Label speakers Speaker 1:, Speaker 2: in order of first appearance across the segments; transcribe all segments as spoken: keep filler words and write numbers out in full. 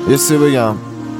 Speaker 1: یه سی بگم،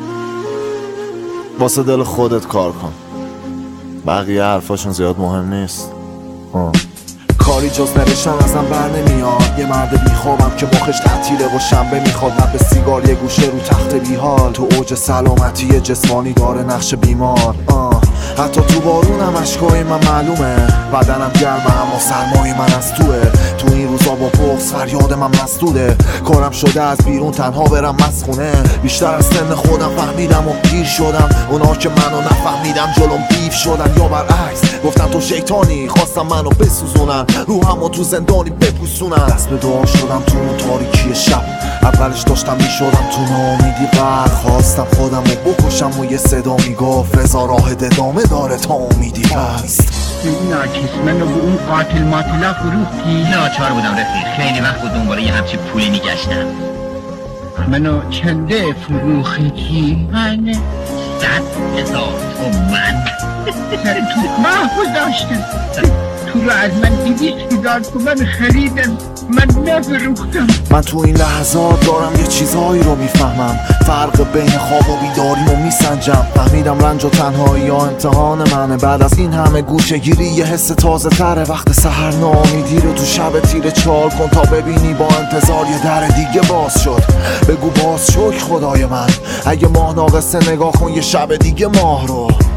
Speaker 1: واسه دل خودت کار کن، بقیه حرفاشون زیاد مهم نیست. آه. کاری جز نوشتن ازم بر نمیاد. یه مرد بیخوابم که مخش تعطیله و شنبه میخواد. نه به سیگار یه گوشه رو تخت بیحال، تو اوج سلامتی جسمانی داره نقش بیمار. آه. حتی تو بارونم اشکای من معلومه، بدنم گرمه اما سرمای من از توه. تو این روزا با بغض فریاد من مسدوده. کارم شده از بیرون تنها برم مسخونه. بیشتر از سن خودم فهمیدم و گیر شدم. اونا که منو نفهمیدم جلوم بیف شدن، یا برعکس گفتن تو شیطانی، خواستم منو بسوزونن، روحمو تو زندانی بپوسونن. دست به دعا شدم تو اون تاریکی شب، اولش داشتم میشدم تو ناامیدی غرق. خواستم خودم رو بکشم و یه صدا میگفت رضا راه ادامه داره تا امیدی هست.
Speaker 2: این ناکس منو به اون قاتل ماطلا فروختی.
Speaker 3: ناچار بودم رفیق، خیلی وقت بود دنباله یه همچین پولی میگشتم.
Speaker 2: منو چنده فروختی؟
Speaker 3: من صد هزار تومن
Speaker 2: سر تو محفوظ داشتم. تو رو از من دیویست هزار تومن خریدم، من نفروختم.
Speaker 1: من تو این لحظات دارم یه چیزهایی رو میفهمم، فرق بین خواب و بیداریم و میسنجم. فهمیدم رنج و تنهایی یا امتحان منه. بعد از این همه گوشه گیری یه حس تازه تره. وقت سحر ناامیدی رو تو شب تیره چال کن تا ببینی با انتظار یه در دیگه باز شد. بگو باز شکر خدای من، اگه ماه ناقصه نگاه کن یه شب دیگه ماه رو.